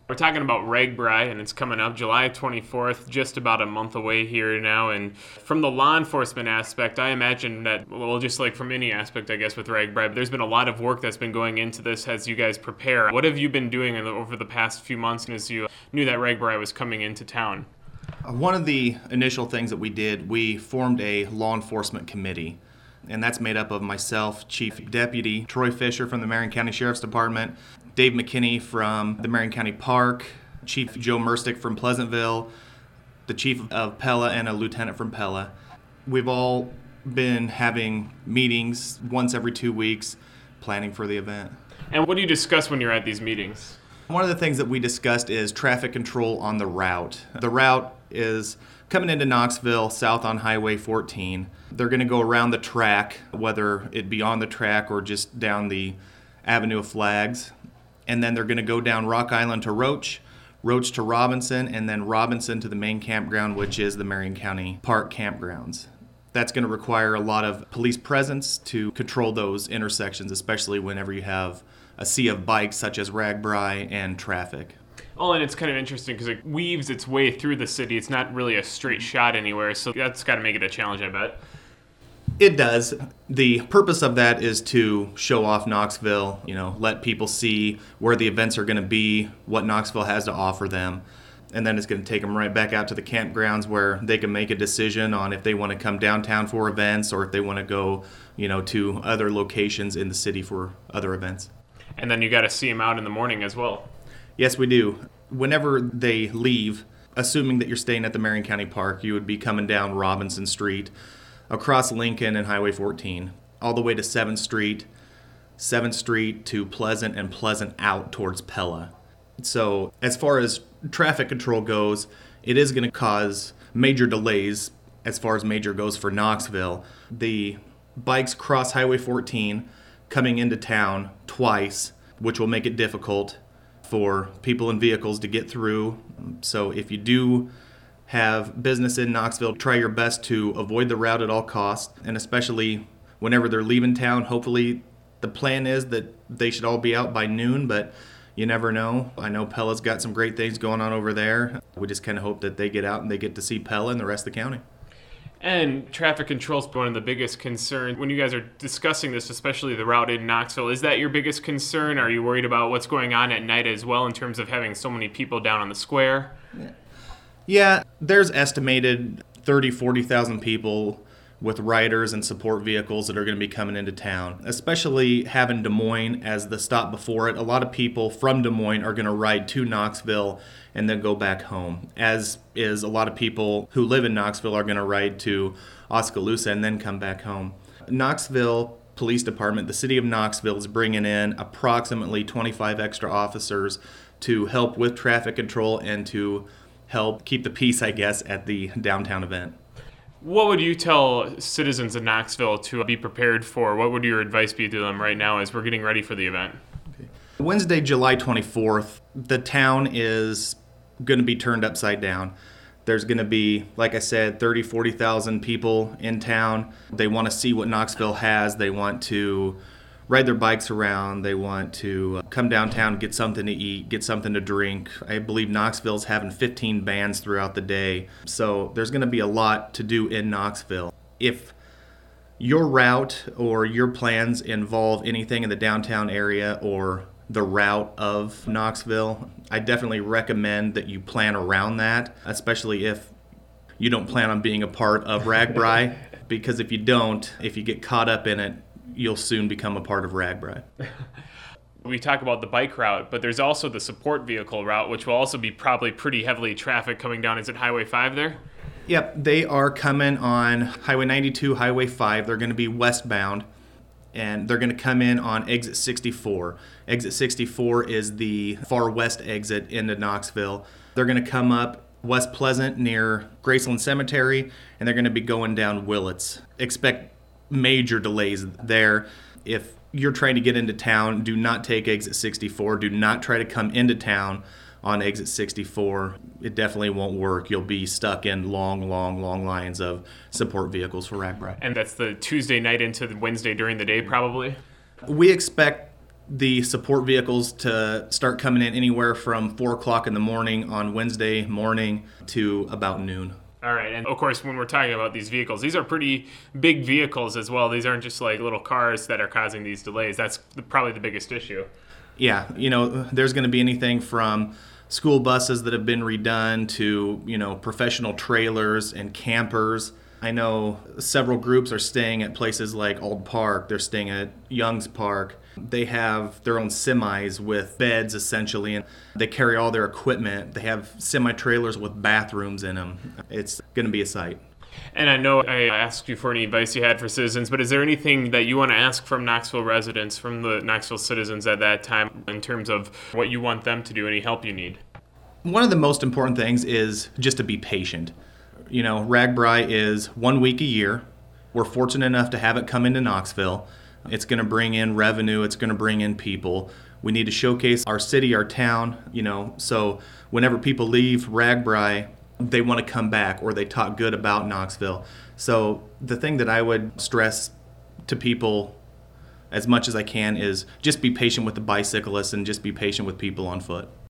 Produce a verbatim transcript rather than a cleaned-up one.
We're talking about RAGBRAI, and it's coming up July twenty-fourth, just about a month away here now. And from the law enforcement aspect, I imagine that, well, just like from any aspect, I guess, with RAGBRAI, there's been a lot of work that's been going into this as you guys prepare. What have you been doing over the past few months as you knew that RAGBRAI was coming into town? One of the initial things that we did, we formed a law enforcement committee. And that's made up of myself, Chief Deputy Troy Fisher from the Marion County Sheriff's Department, Dave McKinney from the Marion County Park, Chief Joe Merstick from Pleasantville, the Chief of Pella, and a Lieutenant from Pella. We've all been having meetings once every two weeks, planning for the event. And what do you discuss when you're at these meetings? One of the things that we discussed is traffic control on the route. The route is coming into Knoxville, south on Highway fourteen. They're going to go around the track, whether it be on the track or just down the Avenue of Flags. And then they're going to go down Rock Island to Roach, Roach to Robinson, and then Robinson to the main campground, which is the Marion County Park campgrounds. That's going to require a lot of police presence to control those intersections, especially whenever you have a sea of bikes such as RAGBRAI and traffic. Oh, and it's kind of interesting because it weaves its way through the city. It's not really a straight shot anywhere, so that's got to make it a challenge, I bet. It does. The purpose of that is to show off Knoxville, you know, let people see where the events are going to be, what Knoxville has to offer them. And then it's going to take them right back out to the campgrounds where they can make a decision on if they want to come downtown for events or if they want to go, you know, to other locations in the city for other events. And then you got to see them out in the morning as well. Yes, we do. Whenever they leave, assuming that you're staying at the Marion County Park, you would be coming down Robinson Street, across Lincoln and Highway fourteen, all the way to seventh Street, seventh Street to Pleasant, and Pleasant out towards Pella. So as far as traffic control goes, it is going to cause major delays as far as major goes for Knoxville. The bikes cross Highway fourteen coming into town twice, which will make it difficult for people and vehicles to get through. So if you do have business in Knoxville, try your best to avoid the route at all costs, and especially whenever they're leaving town. Hopefully the plan is that they should all be out by noon, but you never know. I know Pella's got some great things going on over there. We just kind of hope that they get out and they get to see Pella and the rest of the county. And traffic control is one of the biggest concerns. When you guys are discussing this, especially the route in Knoxville, is that your biggest concern? Are you worried about what's going on at night as well in terms of having so many people down on the square? Yeah, yeah there's estimated thirty, forty thousand people with riders and support vehicles that are going to be coming into town, especially having Des Moines as the stop before it. A lot of people from Des Moines are going to ride to Knoxville and then go back home, as is a lot of people who live in Knoxville are going to ride to Oskaloosa and then come back home. Knoxville Police Department, the city of Knoxville, is bringing in approximately twenty-five extra officers to help with traffic control and to help keep the peace, I guess, at the downtown event. What would you tell citizens of Knoxville to be prepared for? What would your advice be to them right now as we're getting ready for the event? Okay. Wednesday, July twenty-fourth, the town is going to be turned upside down. There's going to be, like I said, thirty, forty thousand people in town. They want to see what Knoxville has. They want to ride their bikes around. They want to come downtown, get something to eat, get something to drink. I believe Knoxville's having fifteen bands throughout the day. So there's going to be a lot to do in Knoxville. If your route or your plans involve anything in the downtown area or the route of Knoxville, I definitely recommend that you plan around that, especially if you don't plan on being a part of RAGBRAI, because if you don't, if you get caught up in it, you'll soon become a part of RAGBRAI. We talk about the bike route, but there's also the support vehicle route, which will also be probably pretty heavily traffic coming down. Is it Highway five there? Yep, they are coming on Highway ninety-two, Highway five. They're going to be westbound, and they're going to come in on exit sixty-four. Exit sixty-four is the far west exit into Knoxville. They're going to come up West Pleasant near Graceland Cemetery, and they're going to be going down Willits. Expect major delays there. If you're trying to get into town, do not take exit sixty-four. Do not try to come into town on exit sixty-four. It definitely won't work. You'll be stuck in long, long, long lines of support vehicles for RAGBRAI. And that's the Tuesday night into the Wednesday during the day, probably? We expect the support vehicles to start coming in anywhere from four o'clock in the morning on Wednesday morning to about noon. All right, and of course, when we're talking about these vehicles, these are pretty big vehicles as well. These aren't just like little cars that are causing these delays. That's the, probably the biggest issue. Yeah, you know, there's going to be anything from school buses that have been redone to, you know, professional trailers and campers. I know several groups are staying at places like Old Park. They're staying at Young's Park. They have their own semis with beds, essentially, and they carry all their equipment. They have semi-trailers with bathrooms in them. It's going to be a sight. And I know I asked you for any advice you had for citizens, but is there anything that you want to ask from Knoxville residents, from the Knoxville citizens at that time, in terms of what you want them to do, any help you need? One of the most important things is just to be patient. You know, RAGBRAI is one week a year. We're fortunate enough to have it come into Knoxville. It's going to bring in revenue. It's going to bring in people. We need to showcase our city, our town, you know, so whenever people leave RAGBRAI, they want to come back or they talk good about Knoxville. So the thing that I would stress to people as much as I can is just be patient with the bicyclists and just be patient with people on foot.